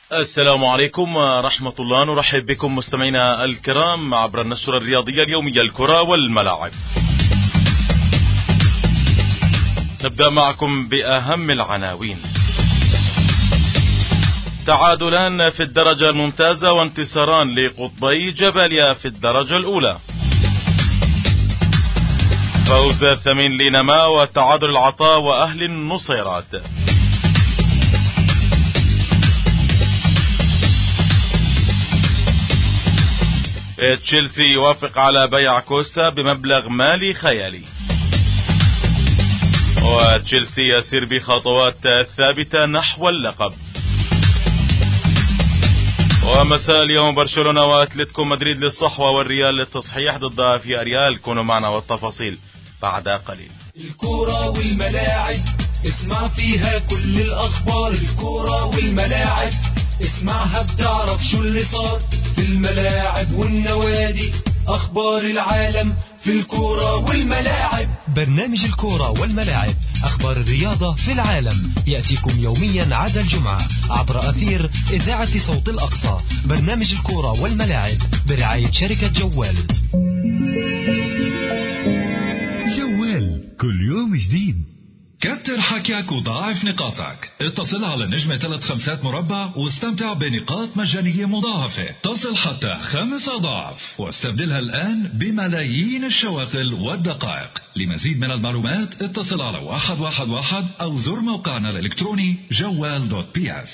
السلام عليكم ورحمة الله. نرحب بكم مستمعينا الكرام عبر النشرة الرياضية اليومية الكرة والملاعب. نبدأ معكم بأهم العناوين. تعادلان في الدرجة الممتازة وانتصاران لقطبي جباليا في الدرجة الأولى. فوز الثمين لنما وتعادل العطاء وأهل النصيرات. تشيلسي يوافق على بيع كوستا بمبلغ مالي خيالي. وتشيلسي يسير بخطوات ثابتة نحو اللقب. ومساء اليوم برشلونة واتلتيكو مدريد للصحوة والريال للتصحيح ضد في أريال. كونوا معنا والتفاصيل بعد قليل. الكرة والملاعب اسمع فيها كل الأخبار. الكرة والملاعب اسمعها بتعرف شو اللي صار في الملاعب والنوادي. أخبار العالم في الكرة والملاعب. برنامج الكرة والملاعب، أخبار الرياضة في العالم، يأتيكم يوميا عدا الجمعة عبر أثير إذاعة صوت الأقصى. برنامج الكرة والملاعب برعاية شركة جوال. جوال كل يوم جديد. كتر حكيك وضاعف نقاطك. اتصل على نجمة 3 مربع واستمتع بنقاط مجانية مضاعفة تصل حتى 5 أضعاف، واستبدلها الآن بملايين الشواغل والدقائق. لمزيد من المعلومات اتصل على 111 أو زر موقعنا الإلكتروني جوال.ps.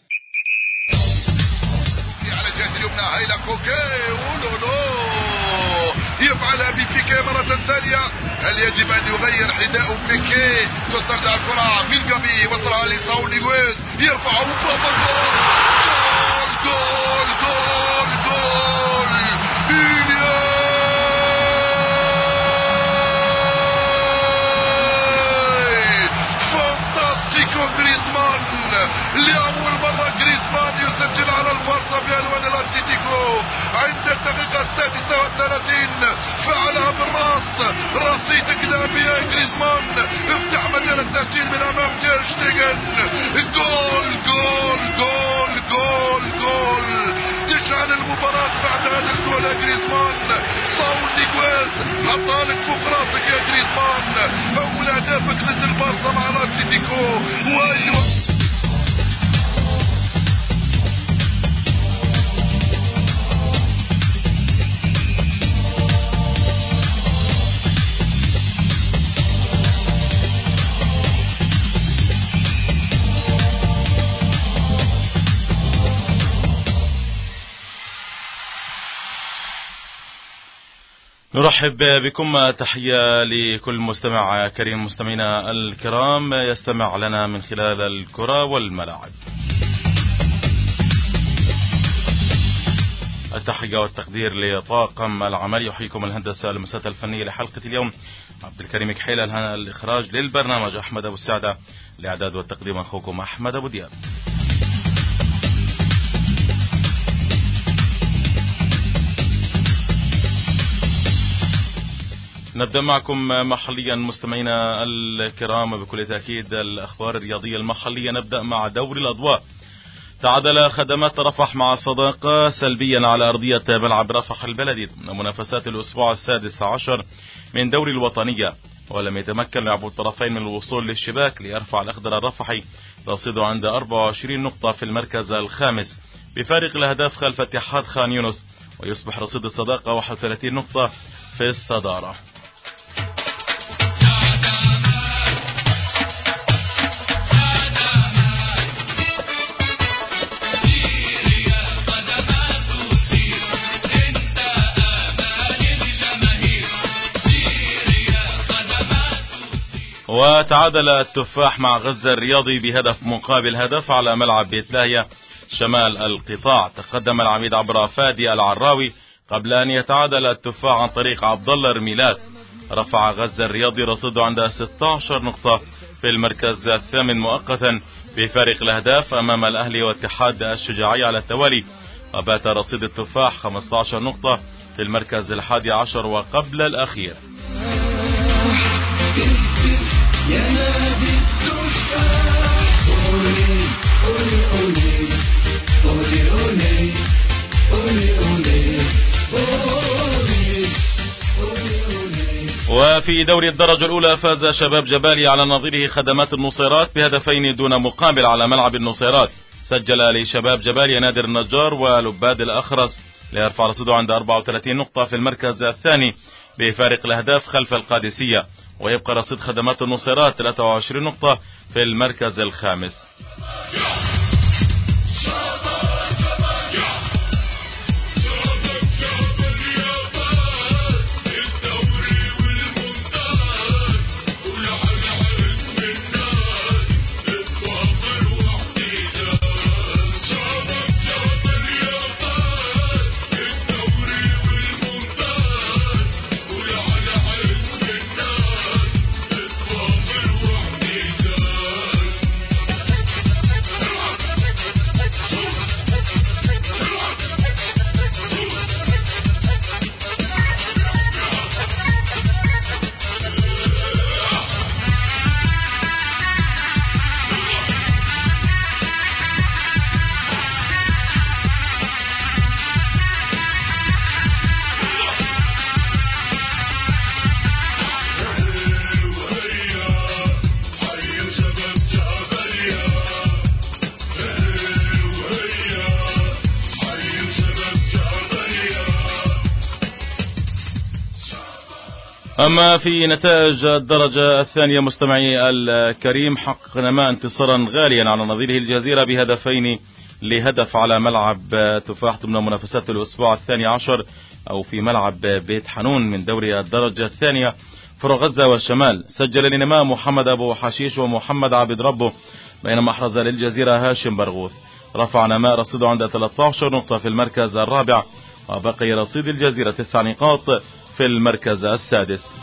على الجهة اليمنى هيلا كوكي ولولو يفعلها ببيكي مرة ثانية. هل يجب أن يغير حذاء بيكي؟ تسترجع الكرة من جابي وصلها لساول نيغويز يرفع وبابا جول جول جول جول فانتاستيكو جريزمان. لأول مرة جريزمان يسجل على البارسا بألوان الأتليتيكو عند الدقيقة 36. فعلها بالراس، رصيد قدامي جريزمان افتح مجال التسجيل من أمام تير شتيغن. جول جول جول جول جول تشعل المباراة بعد هذا الجول يا جريزمان. صاول نيغويز حطالك فوق راسك يا جريزمان. أول أهدافك ضد البارسا مع الأتليتيكو. وأيوه نرحب بكم. تحية لكل مستمع كريم. مستمعينا الكرام يستمع لنا من خلال الكرة والملاعب. التحية والتقدير لطاقم العمل. يحييكم الهندسة المسات الفنية لحلقة اليوم عبد الكريم كحيل. الإخراج للبرنامج أحمد أبو السعدة. الإعداد والتقديم أخوكم أحمد أبو دياب. نبدأ معكم محليا مستمعينا الكرام بكل تأكيد الأخبار الرياضية المحلية. نبدأ مع دوري الأضواء. تعادل خدمات رفح مع الصداقة سلبيا على أرضية ملعب رفح البلدي ضمن منافسات الأسبوع 16 من دوري الوطنية. ولم يتمكن لاعبو الطرفين من الوصول للشباك ليرفع الأخضر الرفحي رصيده عند 24 نقطة في المركز الخامس بفارق الأهداف خلف اتحاد خان يونس، ويصبح رصيد الصداقة 31 نقطة في الصدارة. وتعادل التفاح مع غزة الرياضي بهدف مقابل هدف على ملعب بيت لاهية شمال القطاع. تقدم العميد عبر فادي العراوي قبل أن يتعادل التفاح عن طريق عبد الله رميلات. رفع غزة الرياضي رصيده عند 16 نقطة في المركز الثامن مؤقتا بفارق الأهداف أمام الأهلي واتحاد الشجاعية على التوالي. وبات رصيد التفاح 15 نقطة في المركز 11 وقبل الأخير. يا نادي التفاح قولي قولي قولي وفي دوري الدرجة الأولى فاز شباب جباليا على نظيره خدمات النصيرات بهدفين دون مقابل على ملعب النصيرات. سجل لشباب جباليا نادر النجار ولباد الأخرس ليرفع رصيده عند 34 نقطة في المركز الثاني بفارق الأهداف خلف القادسية، ويبقى رصيد خدمات النصيرات 23 نقطة في المركز الخامس. أما في نتائج الدرجة الثانية مستمعي الكريم، حقق نماء انتصارا غاليا على نظيره الجزيرة بهدفين لهدف على ملعب تفاح ضمن منافسات الأسبوع الثاني عشر أو في ملعب بيت حنون من دوري الدرجة الثانية فرع غزة والشمال. سجل لنماء محمد أبو حشيش ومحمد عبد ربه، بينما أحرز للجزيرة هاشم برغوث. رفع نماء رصيده عند 13 نقطة في المركز الرابع، وبقي رصيد الجزيرة 9 نقاط في المركز السادس.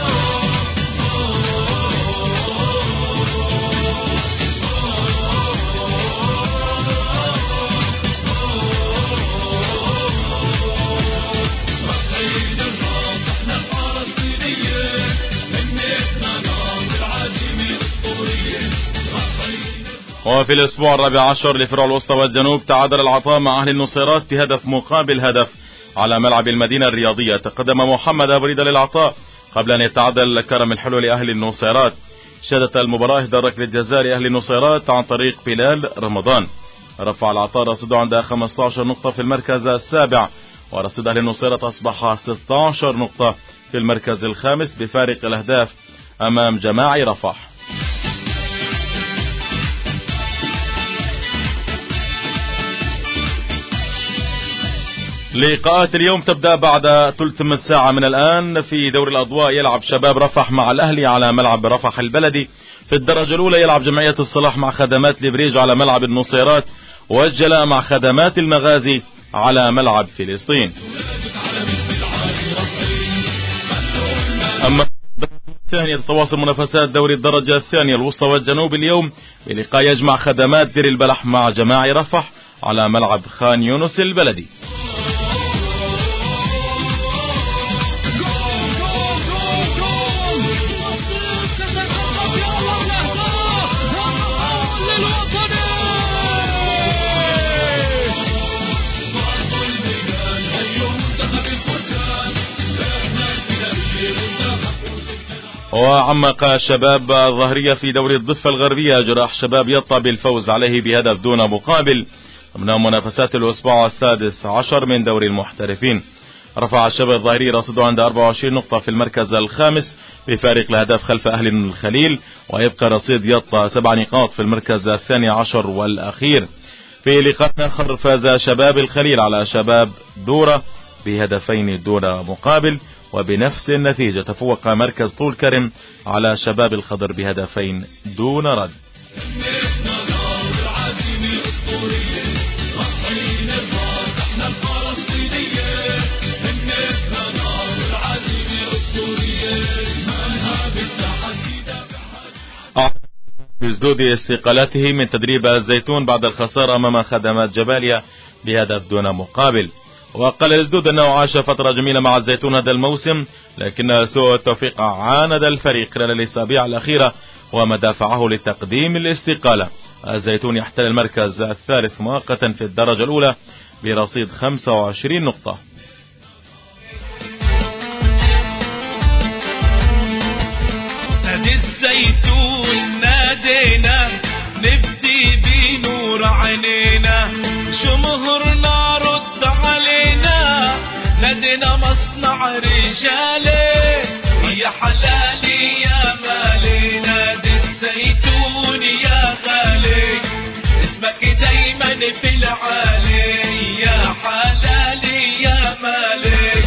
وفي الأسبوع الرابع عشر لفرع الوسطى والجنوب تعادل العطاء مع أهل النصيرات بهدف مقابل هدف على ملعب المدينة الرياضية. تقدم محمد أبو ريدة للعطاء قبل أن يتعادل كرم الحلو لأهل النصيرات. شهدت المباراة إهدار ركلة جزاء لأهل النصيرات عن طريق بلال رمضان. رفع العطاء رصيده عند 15 نقطة في المركز السابع، ورصيد أهل النصيرات أصبح 16 نقطة في المركز الخامس بفارق الأهداف أمام جماعي رفح. لقاءات اليوم تبدأ بعد ثلث من ساعة من الآن. في دوري الأضواء يلعب شباب رفح مع الأهلي على ملعب رفح البلدي. في الدرجة الأولى يلعب جمعية الصلاح مع خدمات لبريج على ملعب النصيرات، والجلاء مع خدمات المغازي على ملعب فلسطين. أما الثانية تتواصل منافسات دوري الدرجة الثانية الوسطى والجنوب اليوم بلقاء يجمع خدمات دير البلح مع جماعي رفح على ملعب خان يونس البلدي. وعمق شباب الظهرية في دوري الضفة الغربية جراح شباب يطا بالفوز عليه بهدف دون مقابل ضمن منافسات الأسبوع السادس عشر من دوري المحترفين. رفع الشباب الظهري رصيده عند 24 نقطة في المركز الخامس بفارق الأهداف خلف أهل الخليل، ويبقى رصيد يطا 7 نقاط في المركز الثاني عشر والأخير. في لقاء آخر فاز شباب الخليل على شباب دورة بهدفين دون مقابل، وبنفس النتيجة تفوق مركز طول كرم على شباب الخضر بهدفين دون رد. بزدود استقالته من تدريب الزيتون بعد الخسارة أمام خدمات جباليا بهدف دون مقابل. وقال الزدود أنه عاش فترة جميلة مع الزيتون هذا الموسم، لكن سوء التوفيق عاند الفريق خلال الأسابيع الأخيرة وما دافعه لتقديم الاستقالة. الزيتون يحتل المركز الثالث مؤقتا في الدرجة الأولى برصيد 25 نقطة. الزيتون نادينا نبدي بنور عينينا جمهورنا رد علينا نادينا مصنع رجالي يا حلالي يا مالي نادي الزيتون يا غالي اسمك دايما في العالي يا حلالي يا مالي.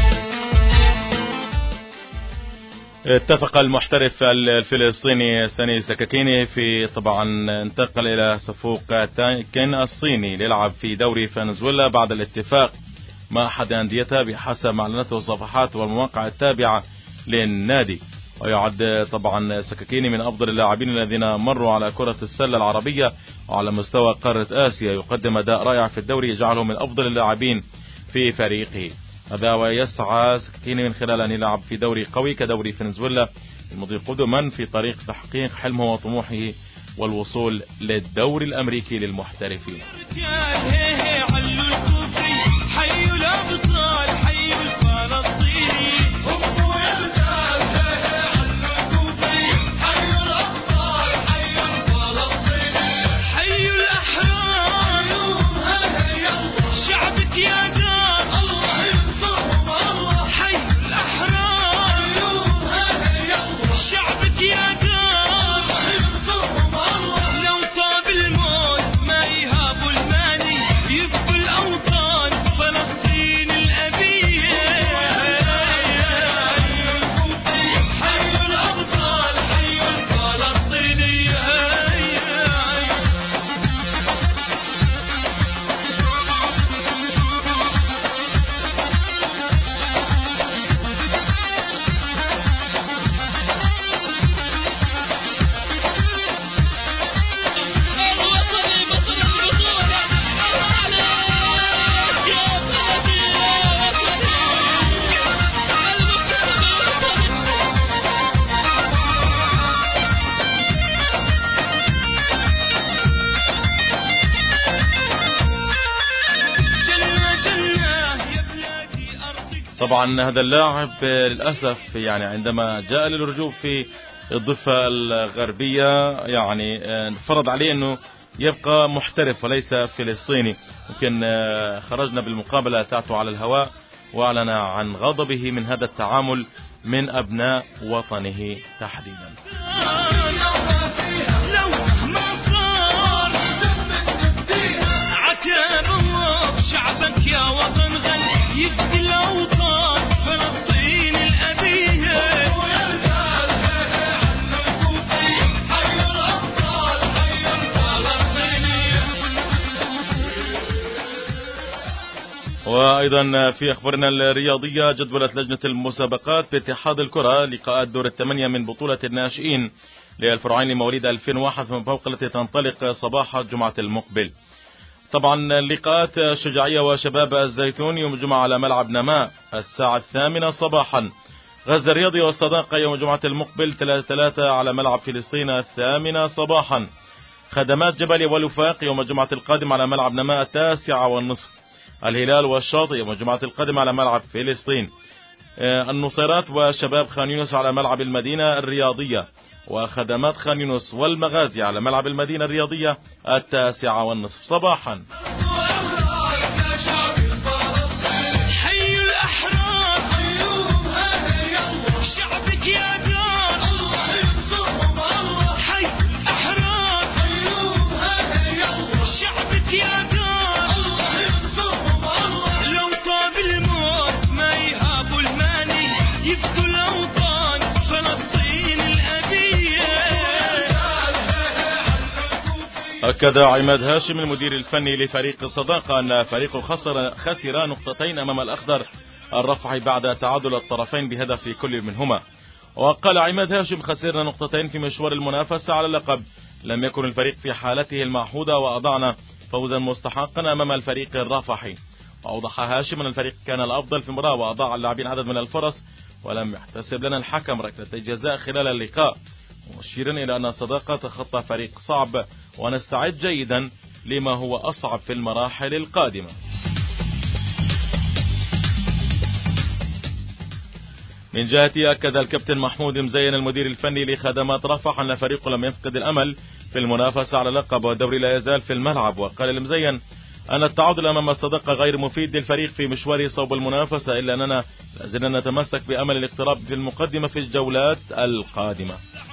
اتفق المحترف الفلسطيني ساني سكاكيني في طبعا انتقل الى صفوق كين الصيني ليلعب في دوري فنزويلا بعد الاتفاق مع احد انديتها بحسب ما اعلنته الصفحات والمواقع التابعة للنادي. ويعد طبعا سكاكيني من افضل اللاعبين الذين مروا على كرة السلة العربية وعلى مستوى قارة اسيا، يقدم اداء رائع في الدوري يجعله من افضل اللاعبين في فريقه هذا. ويسعى سكاكيني من خلال ان يلعب في دوري قوي كدوري فنزويلا المضي قدما في طريق تحقيق حلمه وطموحه والوصول للدوري الامريكي للمحترفين. طبعا هذا اللاعب للأسف يعني عندما جاء للرجوع في الضفة الغربية يعني فرض عليه انه يبقى محترف وليس فلسطيني. يمكن خرجنا بالمقابلة تاعته على الهواء واعلن عن غضبه من هذا التعامل من ابناء وطنه تحديدا. شعبك يا وطن غني يفدي الأوطان فلسطين الأبية ويرجع حي الأبطال حي الفلسطينية. وأيضا في أخبارنا الرياضية جدولة لجنة المسابقات باتحاد الكرة لقاءات دور الثمانية من بطولة الناشئين للفرعين لمواليد 2001 من فوق التي تنطلق صباح الجمعة المقبل. طبعا اللقاءات الشجاعية وشباب الزيتون يوم الجمعة على ملعب نماء الساعة 8 صباحا. غزة الرياضي والصداقة يوم الجمعة المقبل 3 على ملعب فلسطين 8 صباحا. خدمات جبل والوفاق يوم الجمعة القادم على ملعب نماء 9:30. الهلال والشاطئ يوم الجمعة القادم على ملعب فلسطين. النصيرات وشباب خان يونس على ملعب المدينة الرياضية. وخدمات خان يونس والمغازي على ملعب المدينة الرياضية 9:30 صباحا. أكد عماد هاشم المدير الفني لفريق الصداقة أن فريقه خسر نقطتين أمام الأخضر الرفعي بعد تعادل الطرفين بهدف لكل منهما. وقال عماد هاشم: خسرنا نقطتين في مشوار المنافسة على اللقب، لم يكن الفريق في حالته المعهودة وأضعنا فوزا مستحقا أمام الفريق الرفحي. وأوضح هاشم أن الفريق كان الأفضل في المباراة وأضاع اللاعبين عدد من الفرص ولم يحتسب لنا الحكم ركلة جزاء خلال اللقاء، مشيرا إلى أن الصداقة تخطى فريق صعب ونستعد جيدا لما هو أصعب في المراحل القادمة. من جهته أكد الكابتن محمود مزين المدير الفني لخدمات رفح أن فريقه لم يفقد الأمل في المنافسة على اللقب والدوري لا يزال في الملعب. وقال المزين أن التعادل أمام الصداقة غير مفيد للفريق في مشواره صوب المنافسة، إلا أننا لازلنا نتمسك بأمل الاقتراب في المقدمة في الجولات القادمة.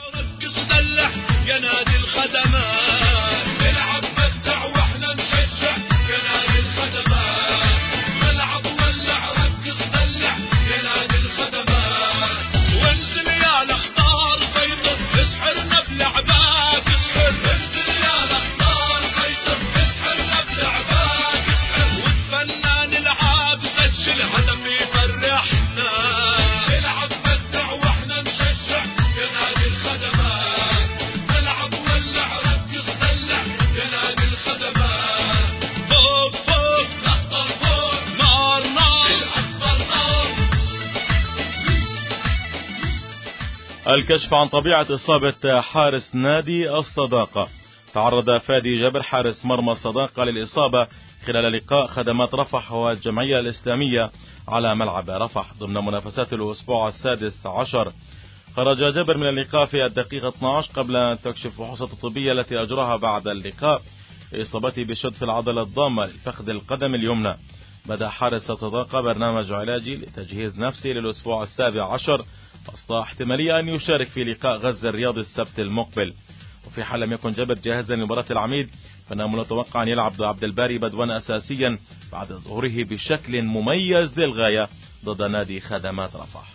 الكشف عن طبيعة إصابة حارس نادي الصداقة. تعرض فادي جابر حارس مرمى الصداقة للإصابة خلال لقاء خدمات رفح والجمعية الإسلامية على ملعب رفح ضمن منافسات الأسبوع السادس عشر. خرج جابر من اللقاء في الدقيقة 12 قبل أن تكشف الفحوصات الطبية التي أجراها بعد اللقاء إصابته بشد في العضلة الضامة لفخذ القدم اليمنى. بدأ حارس الصداقة برنامج علاجي لتجهيز نفسه للأسبوع السابع عشر وسط احتمالية أن يشارك في لقاء غزة الرياضي السبت المقبل. وفي حال لم يكن جابر جاهزا لمباراة العميد فإنه متوقع أن يلعب عبد الباري بدوان أساسيا بعد ظهوره بشكل مميز للغاية ضد نادي خدمات رفح.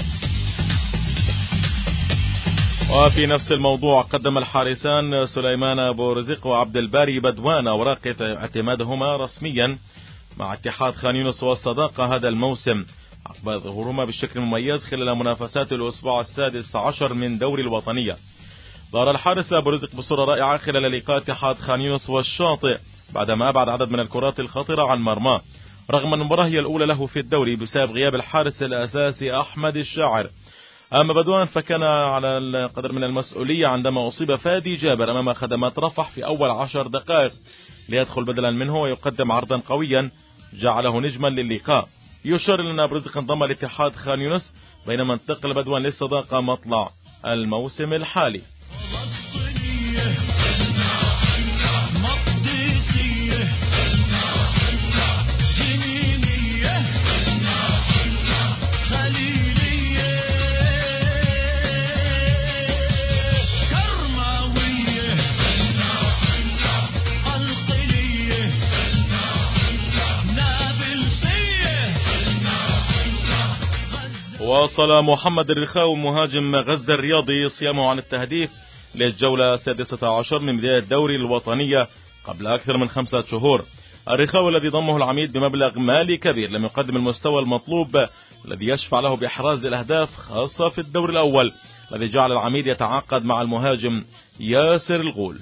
وفي نفس الموضوع قدم الحارسان سليمان أبو رزق وعبد الباري بدوان أوراق اعتمادهما رسميا مع اتحاد خان يونس والصداقة هذا الموسم عقب ظهورهما بشكل مميز خلال منافسات الأسبوع السادس عشر من دوري الوطنية. ظهر الحارس أبو رزق بصورة رائعة خلال لقاء اتحاد خان يونس والشاطئ بعدما أبعد عدد من الكرات الخطرة عن مرماه، رغم أن المباراة هي الأولى له في الدوري بسبب غياب الحارس الأساسي أحمد الشاعر. أما بدوان فكان على القدر من المسؤولية عندما أصيب فادي جابر أمام خدمات رفح في أول 10 دقائق ليدخل بدلا منه ويقدم عرضا قويا جعله نجما للقاء. يشار لنا أبو رزق انضم لاتحاد خان يونس بينما انتقل بدوان للصداقة مطلع الموسم الحالي. واصل محمد الرخاوي مهاجم غزة الرياضي صيامه عن التهديف للجولة 16 من بداية الدوري الوطنية قبل أكثر من 5 شهور. الرخاوي الذي ضمه العميد بمبلغ مالي كبير لم يقدم المستوى المطلوب الذي يشفع له بإحراز الأهداف خاصة في الدور الأول الذي جعل العميد يتعاقد مع المهاجم ياسر الغول.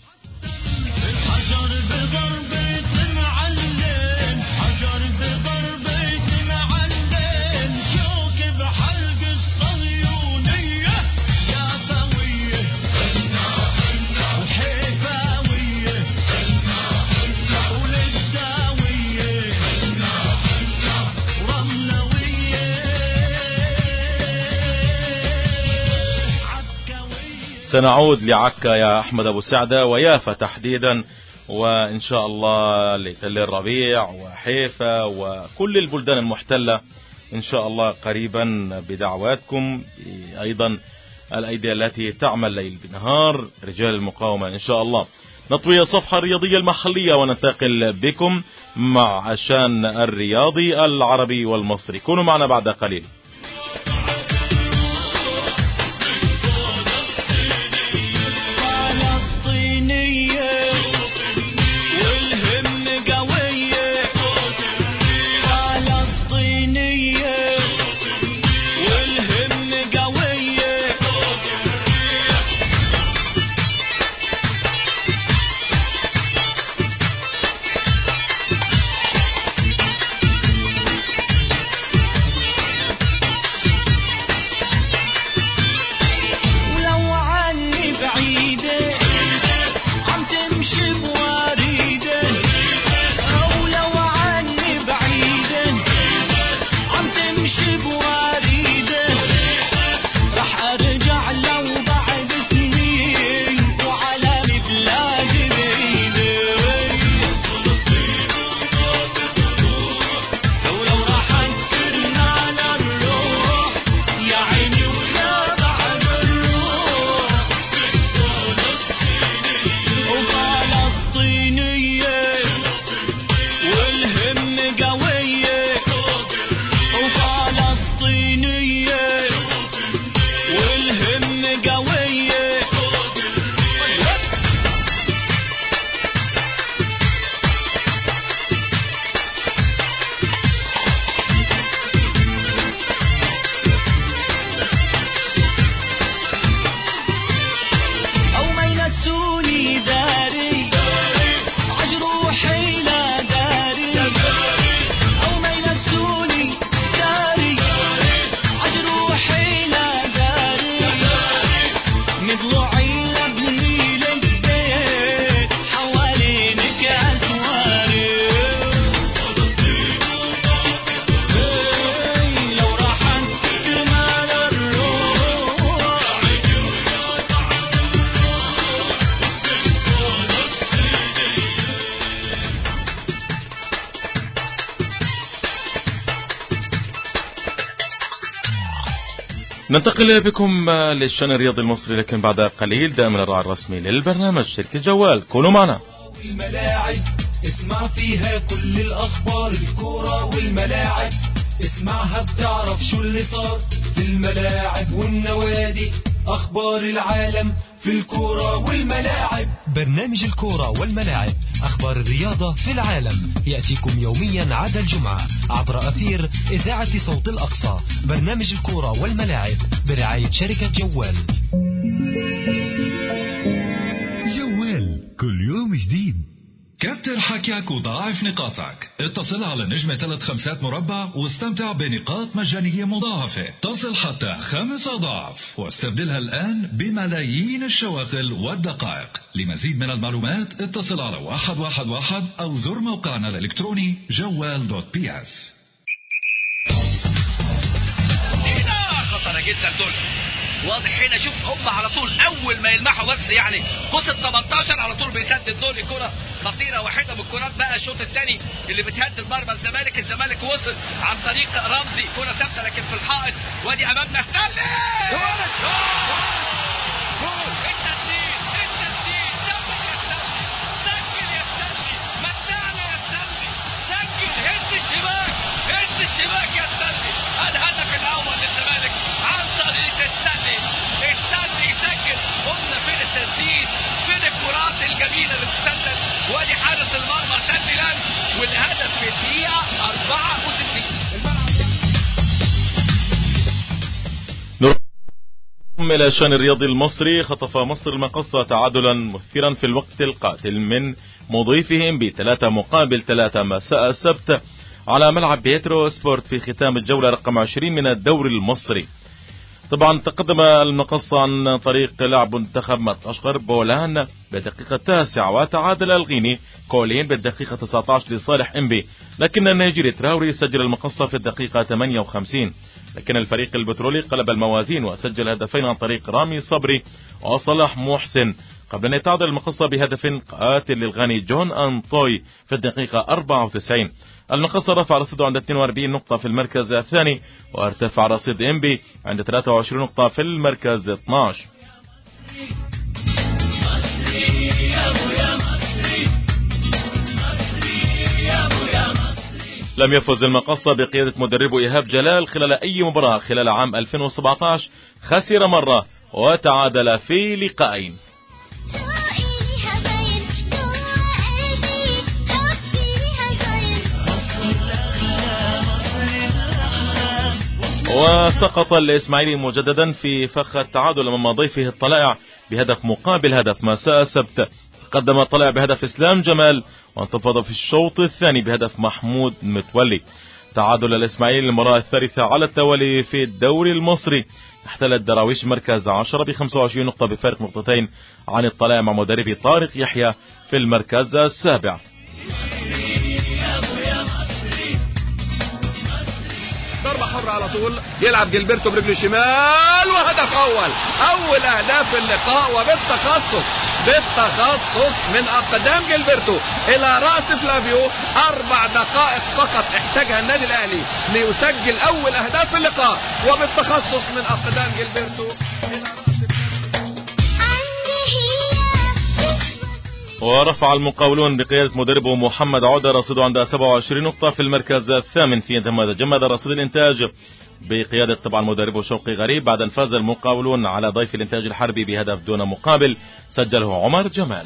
سنعود لعكا يا أحمد أبو سعدة ويافا تحديدا، وإن شاء الله لتل الربيع وحيفا وكل البلدان المحتلة إن شاء الله قريبا بدعواتكم. أيضا الأيدي التي تعمل ليل بنهار رجال المقاومة إن شاء الله. نطوي الصفحة الرياضية المحلية وننتقل بكم مع الشان الرياضي العربي والمصري. كونوا معنا بعد قليل. ننتقل بكم للشأن الرياضي المصري، لكن بعد قليل دائما الراعي الرسمي للبرنامج شركة جوال. كونوا معنا. الملاعب اسمع فيها كل الأخبار، الكورة والملاعب اسمعها بتعرف شو اللي صار في الملاعب والنوادي، أخبار العالم في الكورة والملاعب. برنامج الكورة والملاعب، أخبار الرياضة في العالم، يأتيكم يوميا عدا الجمعة عبر أثير إذاعة صوت الأقصى. برنامج الكورة والملاعب برعاية شركة جوال. جوال كل يوم جديد. كتر حكيك وضاعف نقاطك. اتصل على نجمة 35 مربع واستمتع بنقاط مجانية مضاعفة تصل حتى 5 أضعاف، واستبدلها الآن بملايين الشواغل والدقائق. لمزيد من المعلومات اتصل على 111 أو زر موقعنا الإلكتروني جوال.ps. هنا خطرة جدا دول، واضح هنا. شوف هم على طول اول ما يلمحوا بس يعني وصل 18 على طول بيسدد دول. الكرة خطيرة، واحدة من الكرات بقى الشوط الثاني اللي بتهدد مرمى الزمالك وصل عن طريق رمزي، كرة ثابتة لكن في الحائط. وادي امامنا التسديد. سجل يا سلمي، متعنا يا سلمي، سجل. هز الشباك يا سلمي. الهدف الاول للزمالك عن طريق السلمي يسجل. قمنا فين التسديد، فين الكرات الجميله اللي بتسدد. وادي حارس المرمى سلمي لان، والهدف في الدقيقه 64. إلى الشأن الرياضي المصري. خطف مصر المقصة تعادلا مثيرا في الوقت القاتل من مضيفهم ب3-3 مساء السبت على ملعب بيترو سبورت في ختام الجولة رقم 20 من الدوري المصري. طبعا تقدم المقصة عن طريق لعب منتخب مدغشقر بولان بالدقيقة 9، وتعادل الغيني كولين بالدقيقة 19 لصالح انبي، لكن النيجيري تراوري سجل المقصة في الدقيقة 58. لكن الفريق البترولي قلب الموازين وسجل هدفين عن طريق رامي صبري وصلاح محسن، قبل أن يتعادل المقصة بهدف قاتل للغني جون أنطوي في الدقيقة 94. المقصة رفع رصيده عند 42 نقطة في المركز الثاني، وارتفع رصيد انبي عند 23 نقطة في المركز 12. لم يفز المقصة بقيادة مدربه إيهاب جلال خلال أي مباراة خلال عام 2017، خسر مرة وتعادل في لقاءين. وسقط الإسماعيلي مجددا في فخ التعادل أمام ضيفه الطلائع بهدف مقابل هدف مساء السبت. قدم الطلائع بهدف إسلام جمال، وانتفض في الشوط الثاني بهدف محمود متولي. تعادل الإسماعيلي للمرة الثالثة على التوالي في الدوري المصري. احتل الدراويش مركز 10 ب25 نقطة بفارق نقطتين عن الطلائع مع مدرب طارق يحيى في المركز السابع. ضربة حرة على طول، يلعب جilberto برجله الشمال وهدف أول أهداف اللقاء، وبالتخصص من أقدام جilberto إلى رأس فلافيو. 4 دقائق فقط احتاجها النادي الأهلي ليسجل أول أهداف اللقاء، وبالتخصص من أقدام جilberto إلى رأس ورفع المقاولون بقيادة مدربه محمد عودة رصيده عند 27 نقطة في المركز الثامن، في جمد رصيد الإنتاج بقيادة طبعا مدربه شوقي غريب بعد أن فاز المقاولون على ضيف الإنتاج الحربي بهدف دون مقابل سجله عمر جمال.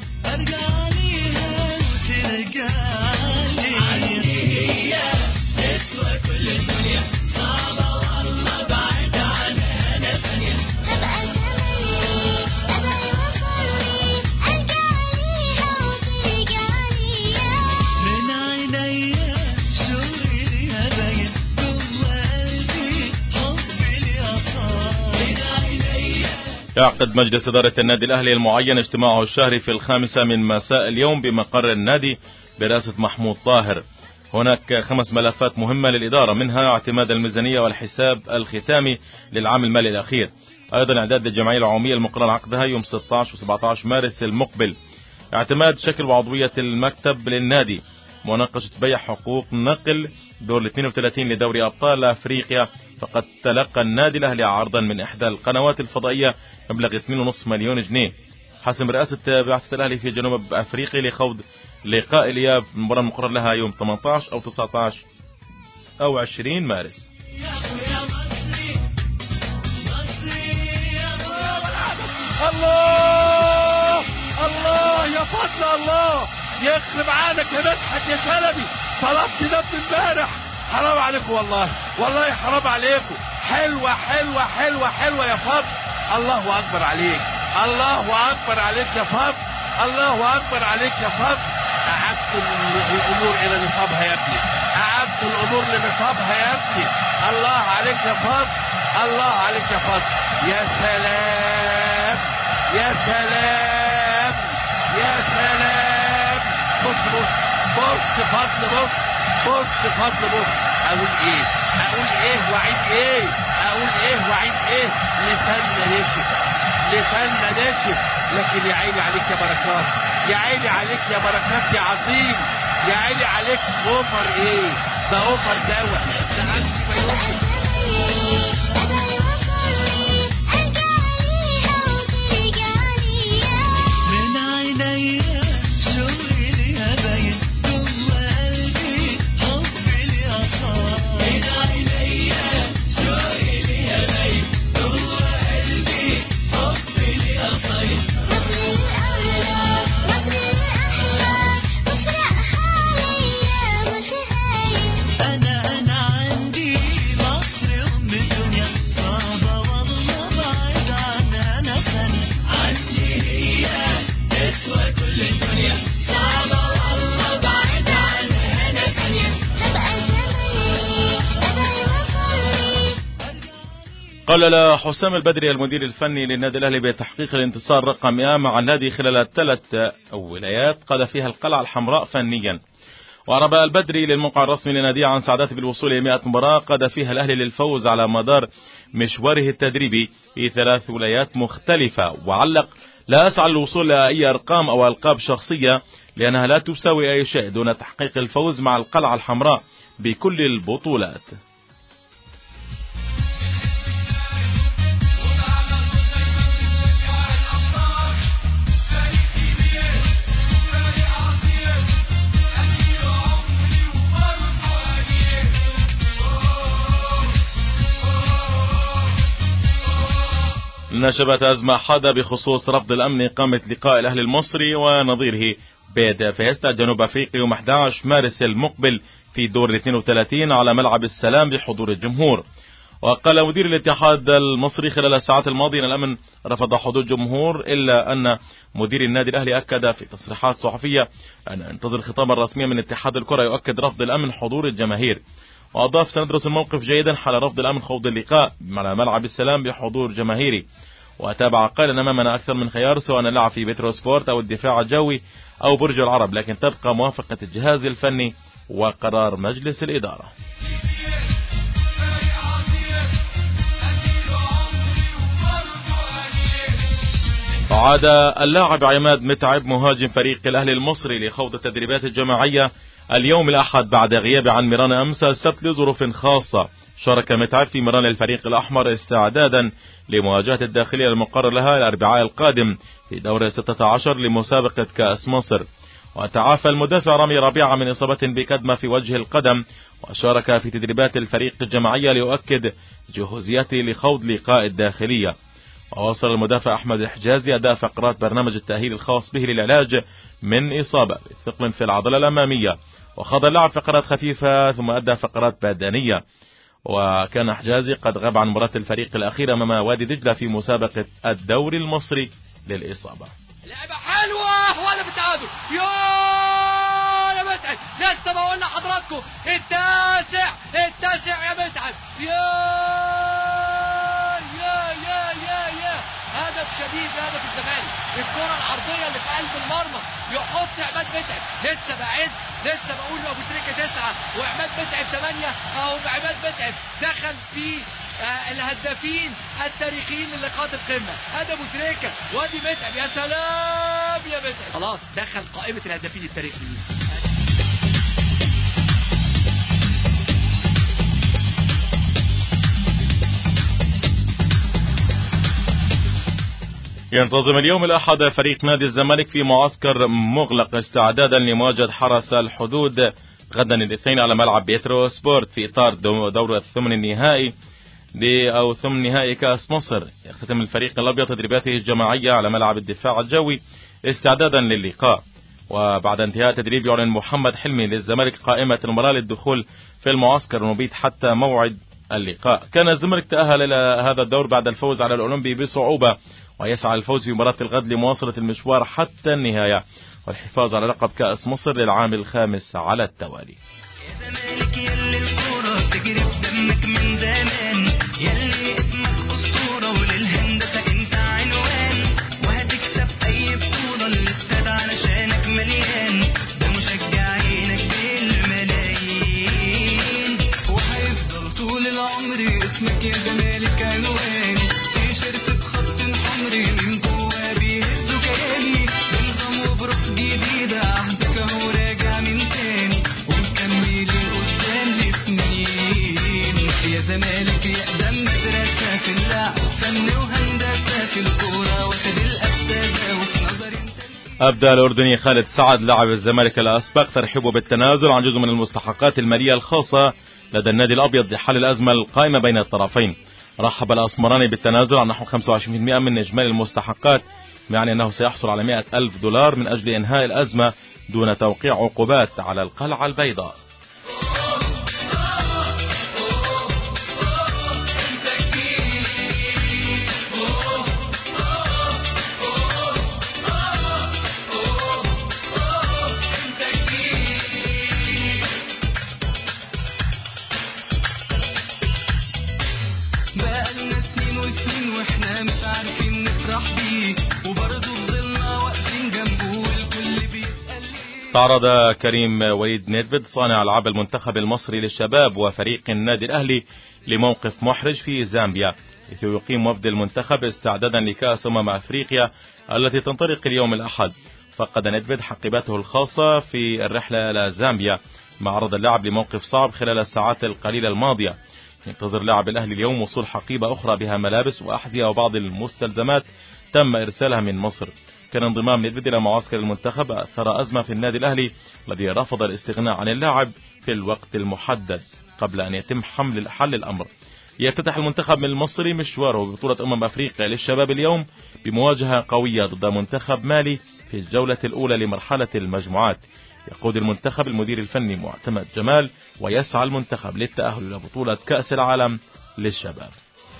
يعقد مجلس إدارة النادي الأهلي المعين اجتماعه الشهري في 5 من مساء اليوم بمقر النادي برئاسة محمود طاهر. هناك 5 ملفات مهمة للإدارة، منها اعتماد الميزانية والحساب الختامي للعام المالي الأخير، أيضا إعداد الجمعية العمومية المقرر عقدها يوم 16 و17 مارس المقبل، اعتماد شكل وعضوية المكتب للنادي، مناقشة بيع حقوق نقل دور 32 لدوري أبطال أفريقيا، فقد تلقى النادي الأهلي عرضا من إحدى القنوات الفضائية مبلغ 2.5 مليون جنيه حسم رئاسة بعثة الأهلي في جنوب أفريقيا لخوض لقاء الإياب، المباراة المقرر لها يوم 18 أو 19 أو 20 مارس. الله الله يا فضل، الله يخرب عادك يا مدحت يا شلبي، طلبت ده من امبارح، حرام عليكم والله، والله حرام عليكم. حلوة حلوة حلوة حلوة يا فضل، الله أكبر عليك، الله أكبر عليك يا فضل، الله أكبر عليك يا فضل. أعدت الأمور إلى نصابها يا ابني، أعدت الأمور لنصابها يا ابني، الله عليك يا فضل، الله عليك يا فضل. يا سلام يا سلام يا سلام. بص بص بص فضل، بص بص فضل، بص. اقول ايه اقول ايه وعيد ايه، اقول ايه وعيد ايه. لساننا نشف، لساننا نشف، لكن يا عيني عليك يا بركات، يا عيني عليك يا بركات يا عظيم، يا عيني عليك. اوفر ايه ده، اوفر دوا ده عندي بيوم. قال حسام البدري المدير الفني للنادي الأهلي بتحقيق الانتصار رقم 100 مع النادي خلال 3 ولايات قاد فيها القلعة الحمراء فنيا. وأعرب البدري للموقع الرسمي للنادي عن سعادته بالوصول إلى 100 مباراة قاد فيها الأهلي للفوز على مدار مشواره التدريبي في 3 ولايات مختلفة، وعلق: لا أسعى للوصول لأي أرقام أو ألقاب شخصية لأنها لا تساوي أي شيء دون تحقيق الفوز مع القلعة الحمراء بكل البطولات. نشبت أزمة حادة بخصوص رفض الأمن إقامة لقاء الأهلي المصري ونظيره بفيستا جنوب أفريقيا يوم 11 مارس المقبل في دور 32 على ملعب السلام بحضور الجمهور. وقال مدير الاتحاد المصري خلال الساعات الماضية أن الأمن رفض حضور الجمهور، إلا أن مدير النادي الأهلي أكد في تصريحات صحفية أن انتظر الخطاب الرسمي من اتحاد الكرة يؤكد رفض الأمن حضور الجماهير. وأضاف: سندرس الموقف جيدا حال رفض الأمن خوض اللقاء على ملعب السلام بحضور جماهيري. وتابع قال: أمامنا أكثر من خيار سواء نلعب في بترو سبورت أو الدفاع الجوي أو برج العرب، لكن تبقى موافقة الجهاز الفني وقرار مجلس الإدارة. عاد اللاعب عماد متعب مهاجم فريق الأهلي المصري لخوض التدريبات الجماعية اليوم الأحد بعد غياب عن ميران أمس السبت لظروف خاصة. شارك متعب في ميران الفريق الأحمر استعدادا لمواجهة الداخلية المقرر لها الأربعاء القادم في دور 16 لمسابقة كأس مصر. وتعافى المدافع رامي ربيعة من إصابة بكدمة في وجه القدم، وشارك في تدريبات الفريق الجماعية ليؤكد جهوزيته لخوض لقاء الداخلية. وواصل المدافع أحمد حجازي أداء فقرات برنامج التأهيل الخاص به للعلاج من إصابة بثقل في العضلة الأمامية، وخاض اللاعب فقرات خفيفة ثم أدى فقرات بدنية. وكان حجازي قد غاب عن مباراة الفريق الأخيرة أمام وادي دجلة في مسابقة الدوري المصري للإصابة. لعبة حلوة ولا بالتعادل يا متعب، لسه ما قلنا حضراتكم التاسع يا متعب، يا هدف شديد لهدف الزمالك، الكرة العرضية اللي في قلب المرمى يحط عماد متعب. لسه بعد، لسه بقول ابو تريكة 9 وعماد متعب 8 اهو. عماد متعب دخل في الهدافين التاريخيين للقاءات القمة. هذا ابو تريكة وادي متعب، يا سلام يا متعب، خلاص دخل قائمة الهدافين التاريخيين. ينتظم اليوم الأحد فريق نادي الزمالك في معسكر مغلق استعدادا لمواجهة حرس الحدود غدا الاثنين على ملعب بيترو سبورت في إطار دور الثمن النهائي أو ثمن نهائي كأس مصر. يختتم الفريق الأبيض تدريباته الجماعية على ملعب الدفاع الجوي استعدادا للقاء. وبعد انتهاء تدريب يعلن محمد حلمي للزمالك قائمة المباراة للدخول في المعسكر المبيت حتى موعد اللقاء. كان الزمالك تأهل إلى هذا الدور بعد الفوز على الأولمبي بصعوبة، ويسعى الفوز في مباراة الغد لمواصلة المشوار حتى النهاية والحفاظ على لقب كأس مصر للعام الخامس على التوالي. أبدأ الأردني خالد سعد لاعب الزمالك الأسبق ترحيبه بالتنازل عن جزء من المستحقات المالية الخاصة لدى النادي الأبيض لحل الأزمة القائمة بين الطرفين. رحب الأسمراني بالتنازل عن نحو 25% من إجمالي المستحقات، يعني أنه سيحصل على $100,000 من أجل إنهاء الأزمة دون توقيع عقوبات على القلعة البيضاء. تعرض كريم وليد نيدفيد صانع ألعاب المنتخب المصري للشباب وفريق النادي الأهلي لموقف محرج في زامبيا، حيث يقيم وفد المنتخب استعدادا لكأس أفريقيا التي تنطلق اليوم الأحد. فقد نيدفيد حقيبته الخاصة في الرحلة إلى زامبيا، مع عرض اللاعب لموقف صعب خلال الساعات القليلة الماضية. ينتظر لاعب الأهلي اليوم وصول حقيبة أخرى بها ملابس وأحذية وبعض المستلزمات تم إرسالها من مصر. كان انضمام نيدفيد إلى معسكر المنتخب أثر أزمة في النادي الأهلي الذي رفض الاستغناء عن اللاعب في الوقت المحدد قبل أن يتم حل الأمر. يفتتح المنتخب المصري مشواره ببطولة أفريقيا للشباب اليوم بمواجهة قوية ضد منتخب مالي في الجولة الأولى لمرحلة المجموعات. يقود المنتخب المدير الفني معتمد جمال، ويسعى المنتخب للتأهل إلى بطولة كأس العالم للشباب.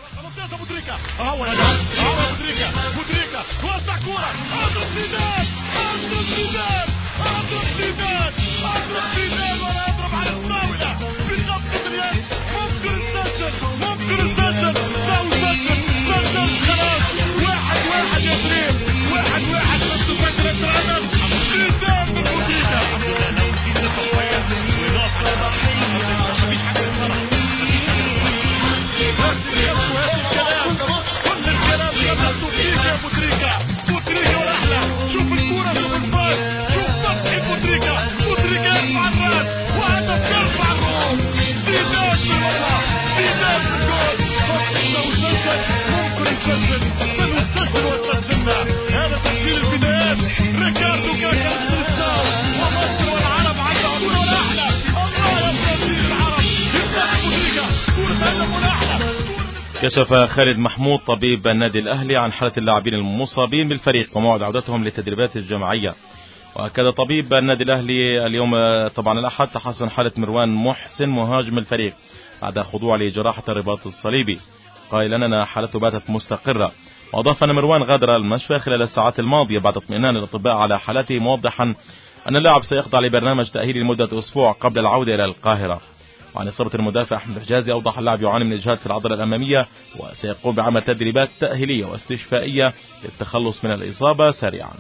كشف خالد محمود طبيب النادي الأهلي عن حالة اللاعبين المصابين بالفريق وموعد عودتهم للتدريبات الجماعية. وأكد طبيب النادي الأهلي اليوم طبعا الأحد تحسن حالة مروان محسن مهاجم الفريق بعد خضوع لجراحة الرباط الصليبي، قائلا أن حالته باتت مستقرة. وأضاف أن مروان غادر المشفى خلال الساعات الماضية بعد اطمئنان الأطباء على حالته، موضحا أن اللاعب سيخضع لبرنامج تأهيلي لمدة أسبوع قبل العودة إلى القاهرة. وعن إصابة المدافع أحمد حجازي، أوضح اللاعب يعاني من إجهاد في العضلة الأمامية وسيقوم بعمل تدريبات تأهيلية واستشفائية للتخلص من الإصابة سريعا.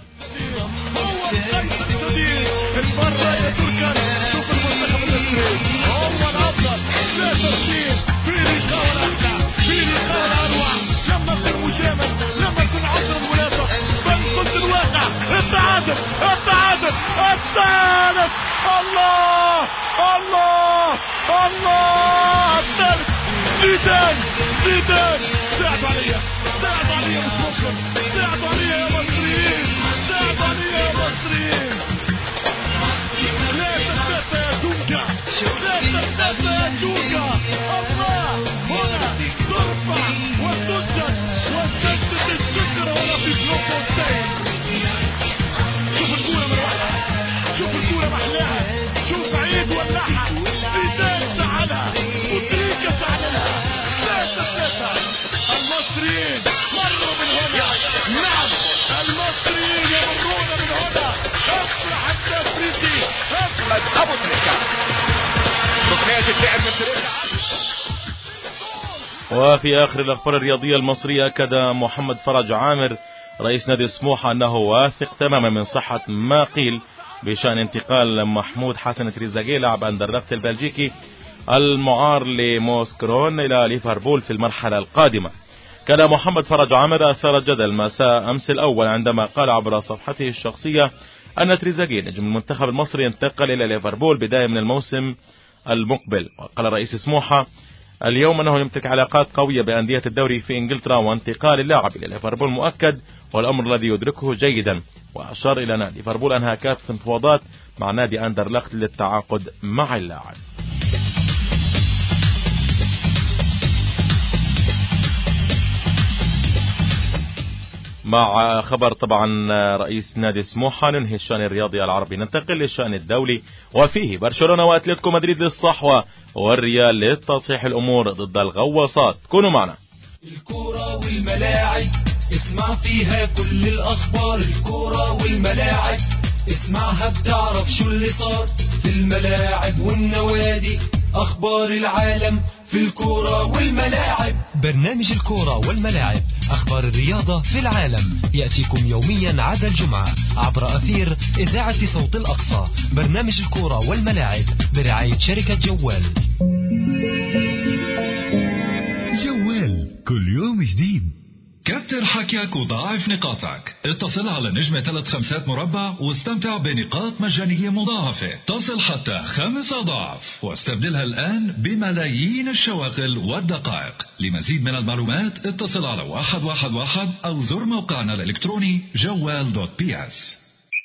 الله الثالث زيدان ساعدوا عليا مش ممكن، ساعدوا عليا وفي آخر الأخبار الرياضية المصرية أكد محمد فرج عامر رئيس نادي سموحة أنه واثق تماما من صحة ما قيل بشأن انتقال محمود حسن تريزاجيه لاعب أندرلخت البلجيكي المعار لموسكرون إلى ليفربول في المرحلة القادمة. كان محمد فرج عامر أثار الجدل مساء أمس الأول عندما قال عبر صفحته الشخصية أن تريزاجيه نجم المنتخب المصري ينتقل إلى ليفربول بداية من الموسم المقبل. وقال رئيس سموحة اليوم أنه يمتلك علاقات قوية بأندية الدوري في إنجلترا وانتقال اللاعب إلى ليفربول مؤكد والأمر الذي يدركه جيدا. وأشار إلى أن ليفربول أنهى كافة المفاوضات مع نادي أندرلخت للتعاقد مع اللاعب. مع خبر طبعا رئيس نادي سموحة ننهي الشأن الرياضي العربي، ننتقل للشأن الدولي وفيه برشلونة وأتلتيكو مدريد للصحوة والريال لتصحيح الأمور ضد الغواصات. كونوا معنا. الكرة والملاعب اسمع فيها كل الأخبار، الكرة والملاعب اسمعها بتعرف شو اللي صار في الملاعب والنوادي، أخبار العالم في الكرة والملاعب. برنامج الكرة والملاعب أخبار الرياضة في العالم يأتيكم يوميا عدا الجمعة عبر أثير إذاعة صوت الأقصى. برنامج الكرة والملاعب برعاية شركة جوال. جوال كل يوم جديد. كتر حكيك وضاعف نقاطك. اتصل على نجمة 35 مربع واستمتع بنقاط مجانية مضاعفة تصل حتى 5 أضعاف، واستبدلها الآن بملايين الشواغل والدقائق. لمزيد من المعلومات اتصل على 111 أو زر موقعنا الإلكتروني جوال.ps.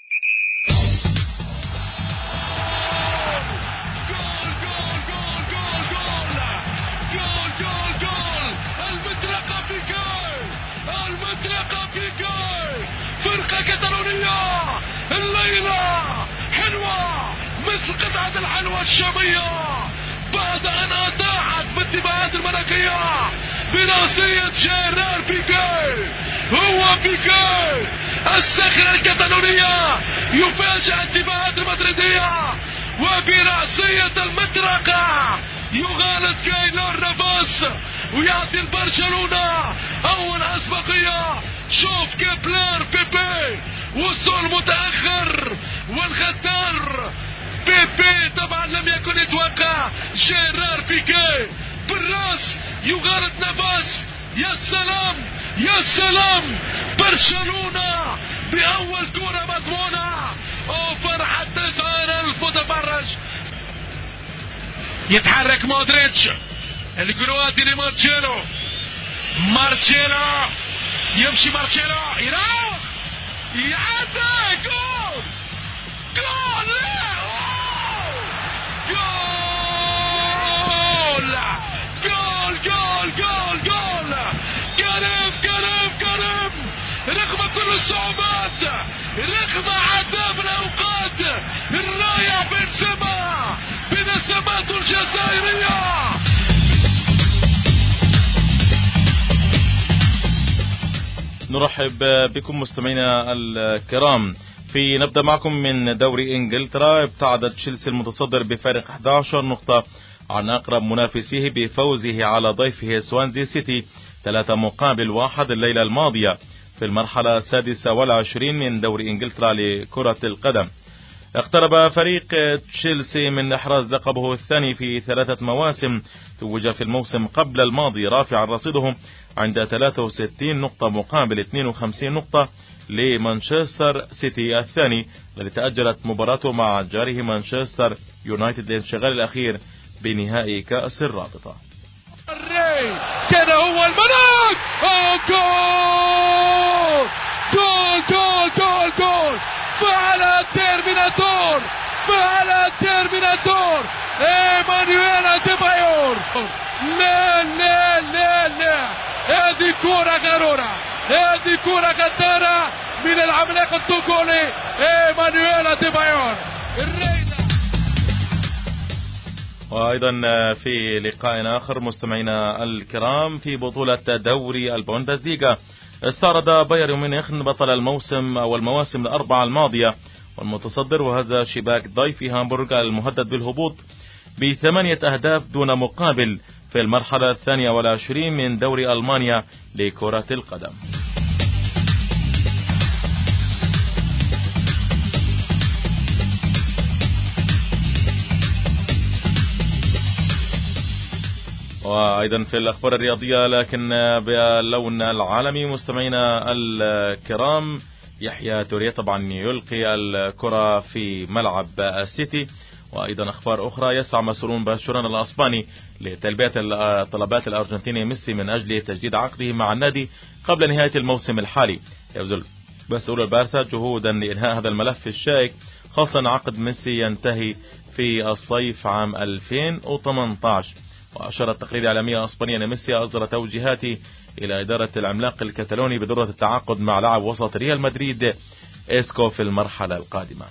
فرقة كتالونية الليلة حلوة مثل قطعة الحلوى الشامية بعد أن أطاعت بالانتباهات الملكية براسية جيرار بيكي. هو بيكي الصخرة الكتالونية يفاجئ انتباهات المدريدية وبراسية المطرقة يغالط كايلور نافاس ويعطي برشلونة أول أسبقية. شوف كابلر بيبي وصل متأخر والغدار بيبي طبعا لم يكن يتوقع. جيرار بيكي بالراس يغالط نافاس. يا سلام يا سلام، برشلونة بأول كرة مضمونة وفرحة 90,000 متفرج. يتحرك مودريتش الكرواتي لمارتشيلو. مارتشيلو يمشي، مارتشيلو يراوغ يعدي. جول جول جول جول جول جول. كريم رغم كل الصعوبات، رغم عذاب الأوقات، الرايع بنزيما بنسماته الجزائرية. نرحب بكم مستمعينا الكرام. نبدأ معكم من دوري انجلترا. ابتعد تشيلسي المتصدر بفارق 11 نقطة عن أقرب منافسيه بفوزه على ضيفه سوانزي سيتي 3-1 الليلة الماضية في المرحلة 26 من دوري انجلترا لكرة القدم. اقترب فريق تشيلسي من إحراز لقبه الثاني في 3 مواسم، توج في الموسم قبل الماضي رافعا رصيده عند 63 نقطة مقابل 52 نقطة لمانشستر سيتي الثاني الذي تأجلت مباراته مع جاره مانشستر يونايتد للانشغال الأخير بنهائي كأس الرابطة. كان هو الملك. جول جول جول جول جول. فعل التيرميناتور مانويل أديبايور. لا لا لا لا، هذه كرة غرورة، هذه كرة غدارة من العملاق التوغولي مانويل أديبايور. وأيضا في لقاء آخر مستمعينا الكرام في بطولة دوري البوندسليغا، استعرض بايرن ميونخ بطل الموسم أو المواسم الأربعة الماضية والمتصدر، وهذا شباك ضيف هامبورغ المهدد بالهبوط ب8 أهداف دون مقابل في المرحلة 22 من دوري ألمانيا لكرة القدم. وأيضا في الأخبار الرياضية لكن باللون العالمي مستمعينا الكرام، يحيى توريه طبعا يلقي الكرة في ملعب السيتي. وأيضا أخبار أخرى، يسعى مسؤولون برشلونة الأسباني لتلبية طلبات الأرجنتيني ميسي من أجل تجديد عقده مع النادي قبل نهاية الموسم الحالي. يبذل مسؤول البارسا جهودا لإنهاء هذا الملف الشائك، خاصة عقد ميسي ينتهي في الصيف عام 2018. وأشارت تقرير إعلامية أسبانية أن ميسي أصدر توجيهات إلى إدارة العملاق الكتالوني بضرورة التعاقد مع لاعب وسط ريال مدريد إسكو في المرحلة القادمة.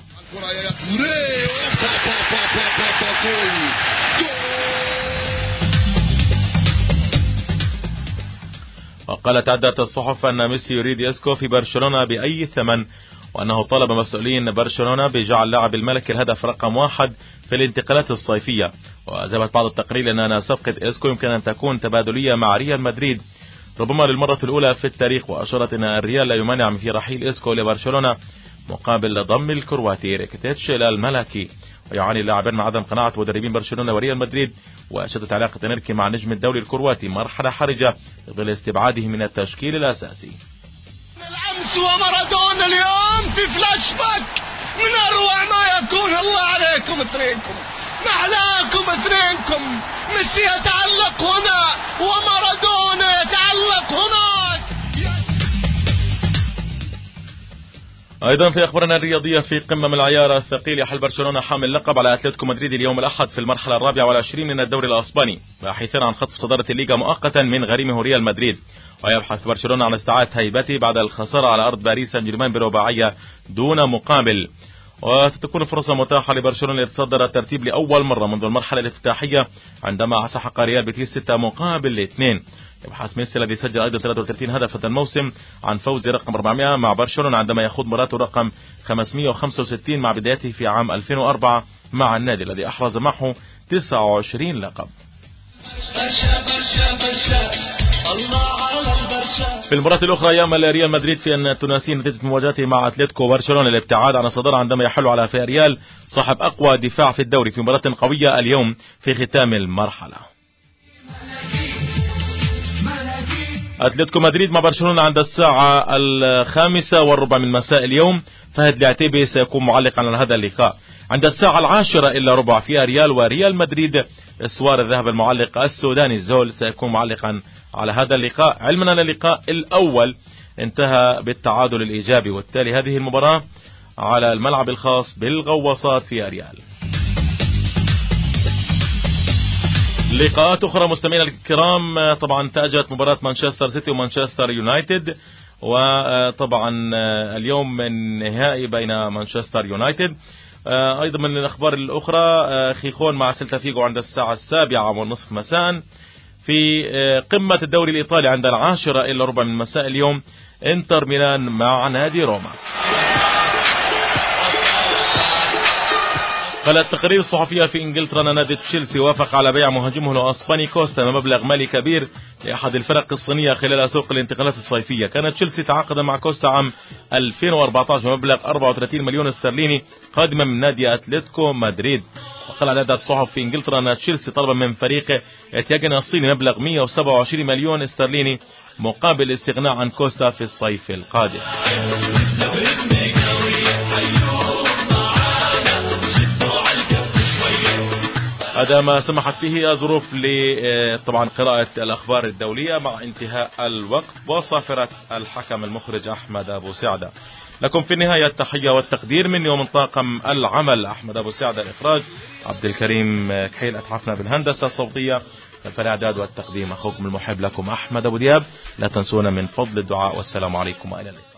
وقالت عدة الصحف أن ميسي يريد إسكو في برشلونة بأي ثمن، وأنه طلب مسؤولين برشلونة بجعل لاعب الملكي الهدف رقم 1 في الانتقالات الصيفية. وأجابت بعض التقارير أن صفقة إسكو يمكن أن تكون تبادلية مع ريال مدريد ربما للمرة الأولى في التاريخ، وأشارت أن الريال لا يمانع في رحيل إسكو لبرشلونة مقابل ضم الكرواتي ريكيتيتش إلى الملكي. ويعاني اللاعبين مع عدم قناعة مدربين برشلونة وريال مدريد، وأشدت علاقة إنريكي مع نجم الدوري الكرواتي مرحلة حرجة ظل استبعاده من التشكيل الأساسي. الأمس ومارادونا اليوم في فلاش باك من أروع ما يكون. الله عليكم اثنينكم، محلاكم اثنينكم. ميسي يتعلق هنا ومارادونا يتعلق هناك. أيضا في أخبارنا الرياضية، في قمة من العيار الثقيل يحل برشلونة حامل لقب على أتلتيكو مدريد اليوم الأحد في المرحلة 24 من الدوري الأسباني، باحثا عن خطف صدارة الليغا مؤقتا من غريمه ريال مدريد. ويبحث برشلونة عن استعادة هيبته بعد الخسارة على أرض باريس سان جيرمان برباعية دون مقابل. وستكون فرصة متاحة لبرشلونة لتصدر الترتيب لأول مرة منذ المرحلة الافتتاحية عندما سحق ريال بيتيس 6 مقابل 2. يبحث ميسي الذي سجل أيضا 33 هدف هذا الموسم عن فوز رقم 400 مع برشلونة عندما يخوض مباراته رقم 565 مع بدايته في عام 2004 مع النادي الذي أحرز معه 29 لقب. في المباراة الأخرى يأمل ريال مدريد في أن تناسي نتيجة مواجهته مع أتلتيكو برشلونة الابتعاد عن الصدارة عندما يحل على فياريال صاحب أقوى دفاع في الدوري في مباراة قوية اليوم في ختام المرحلة. أتلتيكو مدريد مع برشلونة عند الساعة 5:15 من مساء اليوم. فهد العتيبي سيكون معلقا على هذا اللقاء. عند الساعة 10:10 في ريال وريال مدريد، اسوار الذهب المعلق السوداني الزول سيكون معلقا على هذا اللقاء، علما أن اللقاء الأول انتهى بالتعادل الإيجابي، والتالي هذه المباراة على الملعب الخاص بالغواصات في ريال. لقاءات أخرى مستمعينا الكرام، طبعا تأجلت مباراة مانشستر سيتي ومانشستر يونايتد، وطبعا اليوم النهائي بين مانشستر يونايتد. أيضا من الأخبار الأخرى، خيخون مع سيلتا فيغو عند الساعة 7:30 مساء. في قمة الدوري الإيطالي عند 10:15 من مساء اليوم انتر ميلان مع نادي روما. قالت التقارير الصحفية في إنجلترا أن نادي تشيلسي وافق على بيع مهاجمه الأسباني كوستا بمبلغ مالي كبير لأحد الفرق الصينية خلال سوق الانتقالات الصيفية. كانت تشيلسي تعاقد مع كوستا عام 2014 بمبلغ 34 مليون استرليني قادما من نادي أتلتيكو مدريد. وقال عدد الصحف في إنجلترا أن تشيلسي طلب من فريق اتياجن الصيني مبلغ 127 مليون استرليني مقابل الاستغناء عن كوستا في الصيف القادم. هذا ما سمحت به ظروف طبعا قراءة الأخبار الدولية مع انتهاء الوقت وصافرة الحكم المخرج أحمد أبو سعدة. لكم في النهاية التحية والتقدير مني ومن طاقم العمل أحمد أبو سعد الإخراج، عبد الكريم كحيل أتحفنا بالهندسة الصوتية، الإعداد والتقديم أخوكم المحب لكم أحمد أبو دياب. لا تنسونا من فضل الدعاء، والسلام عليكم وإلى اللقاء.